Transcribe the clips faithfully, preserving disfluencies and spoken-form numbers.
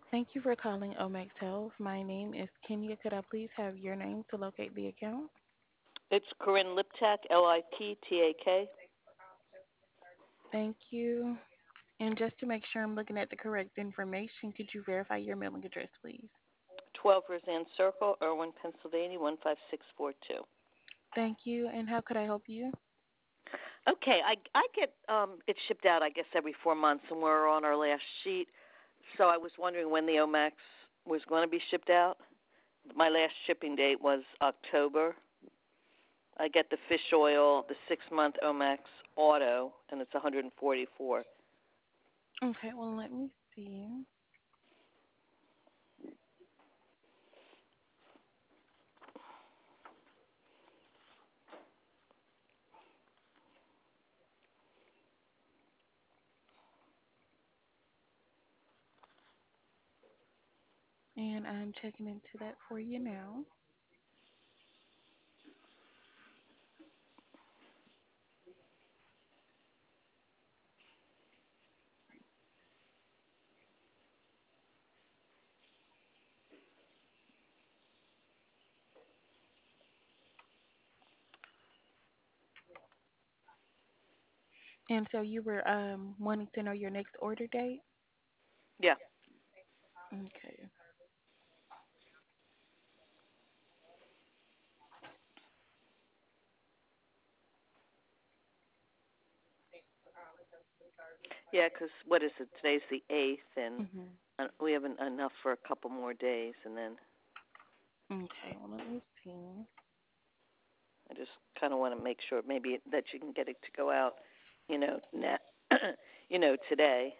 Thank you for calling Omex Health. My name is Kenya. Could I please have your name to locate the account? It's Corinne Liptak, L I P T A K, Thank you. And just to make sure I'm looking at the correct information, could you verify your mailing address, please? twelve Roseanne Circle, Irwin, Pennsylvania, one five six four two. Thank you. And how could I help you? Okay, I I get um it shipped out I guess every four months, and we're on our last sheet. So I was wondering when the Omax was going to be shipped out. My last shipping date was October. I get the fish oil, the six month Omax Auto, and it's one hundred forty-four. Okay, well, let me see. And I'm checking into that for you now. And so you were um wanting to know your next order date? Yeah. Okay. Yeah, because what is it? Today's the eighth, and Mhm. uh, we have en- enough for a couple more days, and then Okay, well, let me see. I just kind of want to make sure maybe that you can get it to go out, you know, na- you know, today.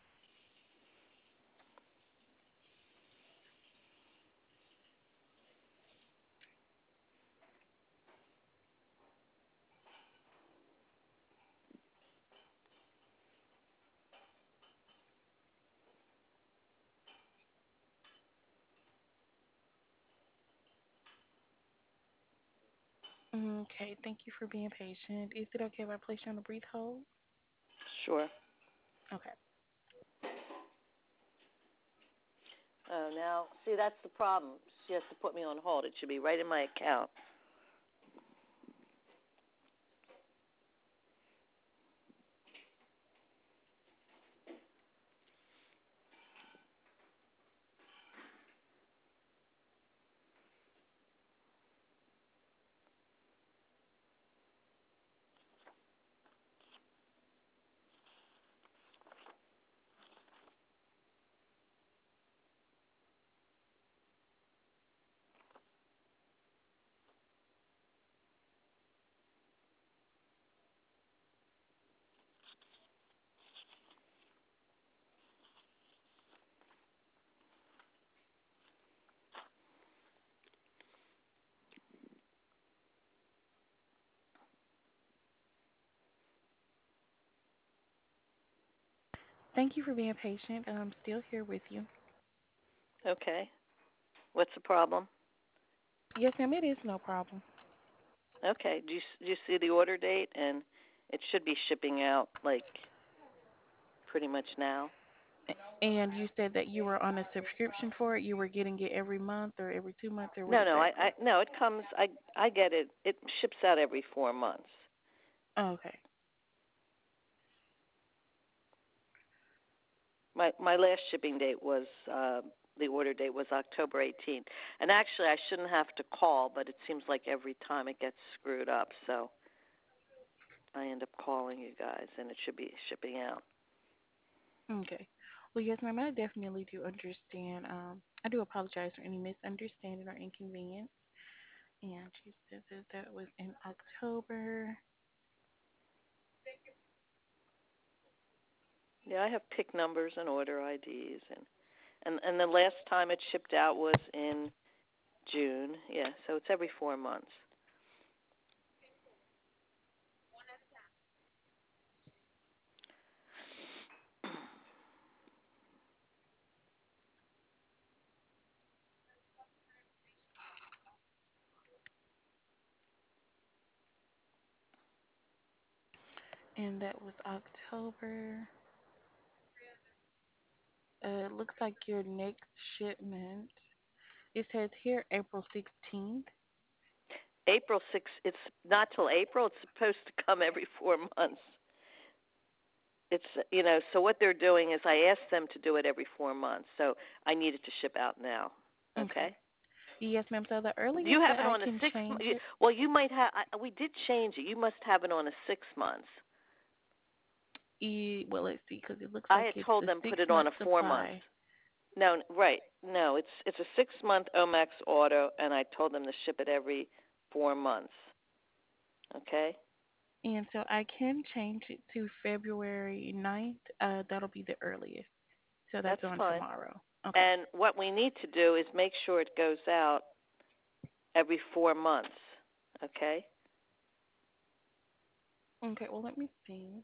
Okay, thank you for being patient. Is it okay if I place you on a brief hold? Sure. Okay. Oh, now, see, that's the problem. She has to put me on hold. It should be right in my account. Thank you for being patient. I'm still here with you. Okay. What's the problem? Yes, ma'am, it is no problem. Okay. Do you, do you see the order date? And it should be shipping out like pretty much now. And you said that you were on a subscription for it. You were getting it every month or every two months, or what No, no, I, exactly? I no, it comes. I, I get it. It ships out every four months. Okay. My, my last shipping date was uh, the order date was October eighteenth. And actually, I shouldn't have to call, but it seems like every time it gets screwed up, so I end up calling you guys, and it should be shipping out. Okay. Well, yes, ma'am, I definitely do understand. Um, I do apologize for any misunderstanding or inconvenience. And she said that that was in October. Yeah, I have pick numbers and order I Ds, and and and the last time it shipped out was in June. Yeah, so it's every four months. And that was October. Uh, it looks like your next shipment. It says here April sixteenth. April sixth, it's not till April. It's supposed to come every four months. It's, you know, so what they're doing is I asked them to do it every four months. So I need it to ship out now. Okay. Okay? Yes, ma'am. So the Do you earliest have that it I on a can six change you- it, well, you might have I, we did change it. You must have it on a six months. e well, let's see, because it looks I like had it's told a them six put it on month a four months. supply. No, right. No, it's it's a six month Omax auto, and I told them to ship it every four months. Okay, And so I can change it to February ninth. Uh, that'll be the earliest. So that's that's on fine. tomorrow. Okay. And what we need to do is make sure it goes out every four months. Okay. Okay, well, let me see.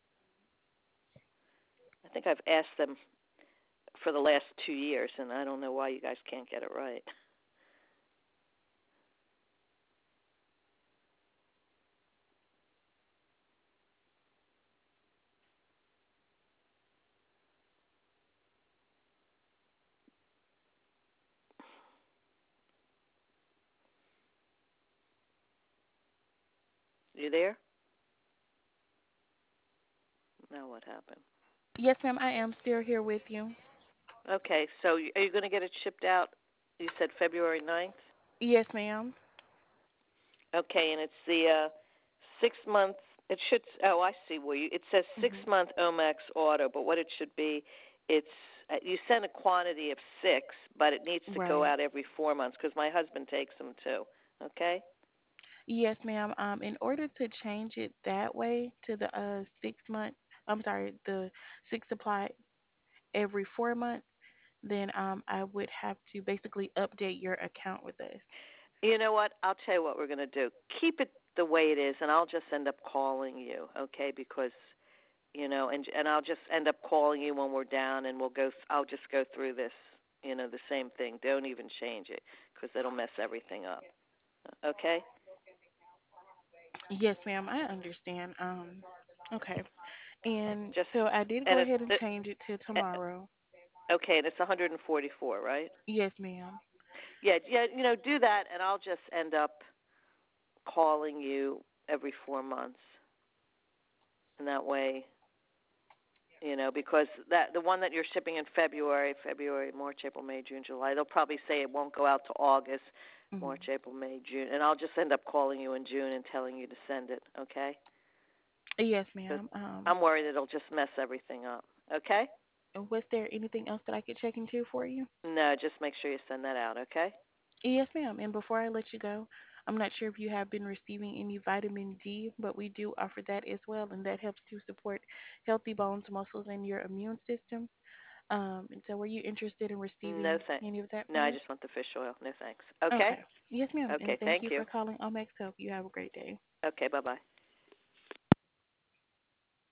I think I've asked them for the last two years, and I don't know why you guys can't get it right. You there? Now what happened? Yes, ma'am, I am still here with you. Okay, so are you going to get it shipped out? You said February ninth? Yes, ma'am. Okay, and it's the uh, six month. It should. Oh, I see. Where you? It says six Mhm. month Omax auto, but what it should be, it's uh, you send a quantity of six, but it needs to go Right. out every four months because my husband takes them too. Okay. Yes, ma'am. Um, in order to change it that way to the uh six month, I'm sorry, the six supply every four months, then um I would have to basically update your account with us. You know what? I'll tell you what we're going to do. Keep it the way it is, and I'll just end up calling you. Okay, because you know, and and I'll just end up calling you when we're down, and we'll go. I'll just go through this. You know, the same thing. Don't even change it because it'll mess everything up. Okay. Yes, ma'am. I understand. Um, okay. And Just so I did and go it's ahead and it, change it to tomorrow. okay, and it's one hundred forty-four, right? Yes, ma'am. Yeah, yeah. You know, do that, and I'll just end up calling you every four months, and that way, you know, because that the one that you're shipping in February, February, March, April, May, June, July, they'll probably say it won't go out to August, Mhm. March, April, May, June, and I'll just end up calling you in June and telling you to send it. Okay? Yes, Because ma'am. Um, I'm worried it'll just mess everything up. Okay? was there anything else that I could check into for you? No, just make sure you send that out. Okay? Yes, ma'am. And before I let you go, I'm not sure if you have been receiving any vitamin D, but we do offer that as well, and that helps to support healthy bones, muscles, and your immune system. Um, and so, were you interested in No receiving thanks. any of that No, from I us? just want the fish oil. No thanks. Okay? Okay. Yes, ma'am. And Okay, thank thank you you. for calling Omex Health. You have a great day. Okay, bye bye.